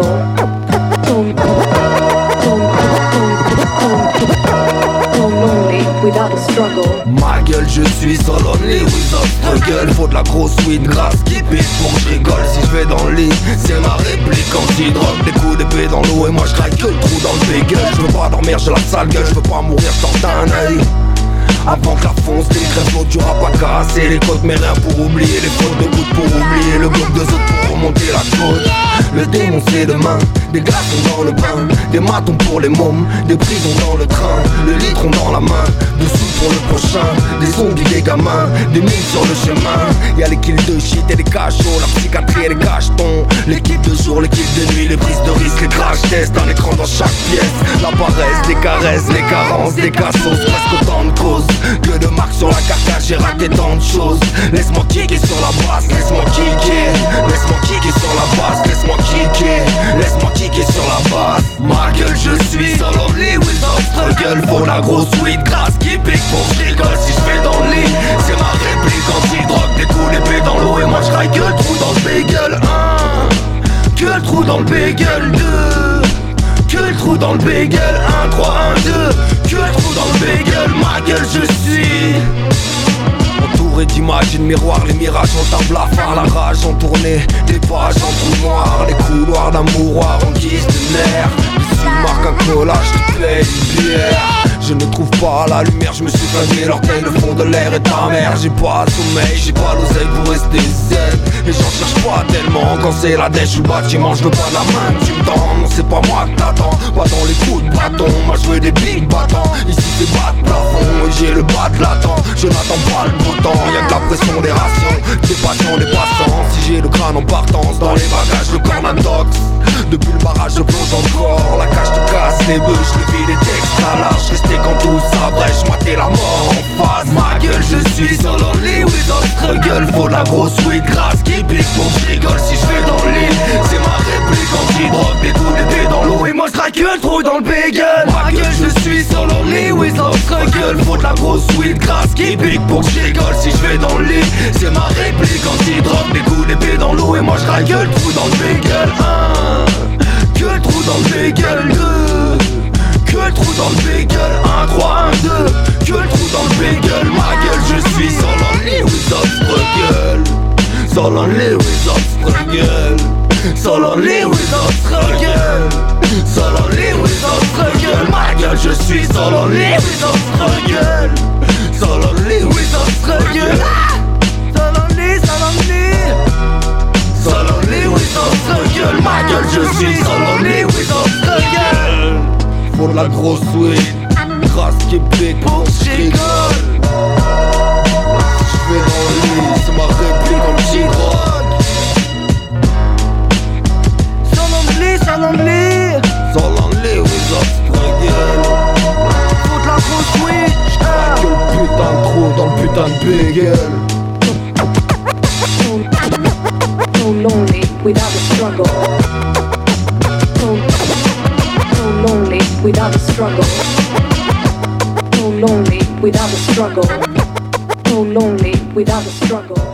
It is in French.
struggle. Lonely without a struggle. Ma gueule, je suis so lonely without struggle. Faut de la grosse weed grasse qui pique pour que je rigole. Si je vais dans le lit, c'est ma réplique anti-drogue. Des coups d'épée dans l'eau et moi je craque que le trou dans le bégueule. Je veux pas dormir, j'ai la sale gueule, je veux pas mourir, je tente un œil. Avant que la fonce décrève l'eau du rap à casser les côtes, mais rien pour oublier les fautes de gouttes pour oublier le bloc de autres pour remonter la côte. Le démon c'est demain, des glaçons dans le bain, des matons pour les mômes, des prisons dans le train, le litron dans la main, dessous pour le prochain, des zombies, des gamins, des mines sur le chemin. Y'a les kills de shit et les cachots, la psychiatrie et les cachetons, l'équipe de jour, l'équipe de nuit, les prises de risque, les crash tests, un écran dans chaque pièce, la paresse, des caresses, les carences, des cassos, presque autant de causes que de marques sur la carcasse, j'ai raté tant de choses. Laisse-moi kicker sur la basse, laisse-moi kicker, laisse-moi kicker sur la basse, laisse-moi kicker, laisse-moi kicker sur la basse. Ma gueule, je suis so lonely without struggle. Faut la grosse weed grasse qui pique pour que je rigole. Si je vais dans le lit, c'est ma réplique anti-drogue. Des coups d'épée dans l'eau et moi je raille que le trou dans le bagel. 1, que le trou dans le bagel. 2, que le trou dans le bagel. 1, 3, 1, 2, que le trou dans le bagel. Ma gueule, je suis entouré d'images et de miroirs, les mirages ont un blafard, la rage en tournée, des pages en trou noir, les couloirs d'un mouroir en guise de nerfs. Dessus marque un collage de paye, une bière. Je ne trouve pas la lumière, je me suis flingué l'orteil, le fond de l'air est ta mère. J'ai pas sommeil, j'ai pas l'oseille pour rester zen. Et j'en cherche pas tellement, quand c'est la dèche ou le bâtiment, je veux pas de la main que tu me tends. Non c'est pas moi que t'attends, pas dans les coups de bâton. Moi je veux des big bâtons, ici c'est bas de plafond. Et j'ai le bas de latent, je n'attends pas le beau temps. Y'a que la pression des rations, des patients, des passants. Si j'ai le crâne en partance, dans les bagages le corps d'un tox. Depuis le barrage je plonge encore, la cage te casse les bûches, le vide est extra large. Rester quand tout s'abrège, moi t'es la mort en face. Ma gueule, je suis so lonely without struggle. Faut de la grosse weed grasse qui pique pour que je rigole. Si je vais dans le lit, c'est ma réplique anti-drogue. Des coups d'épée dans l'eau et moi je craque le trou dans le bagel. Ma gueule, je suis so lonely without struggle. Faut de la grosse weed grasse qui pique pour que je rigole. Si je vais dans le lit, c'est ma réplique anti-drogue. Des coups d'épée dans l'eau et moi je craque le trou dans le bagel. 1, que le trou dans le bagel. 2, que le trou dans le bagel. 1, 3, 1, 2, que le trou dans le bagel. Ma gueule, je suis so lonely without struggle. So lonely without struggle. So lonely without struggle. So lonely without struggle. Ma gueule, je suis so lonely without struggle. So lonely without struggle. So lonely, so lonely. So lonely without struggle. Ma gueule, je suis so lonely without struggle. Faut de la grosse weed, grasse qui pique pour que je rigole. Si je vais dans le lit, c'est ma réplique anti-drogue. So lonely, so lonely. So lonely without struggle. Faut de la grosse weed, j'craque le putain de trou dans le putain de bagel. So lonely without a struggle. So lonely without a struggle. So lonely without a struggle. So lonely without a struggle.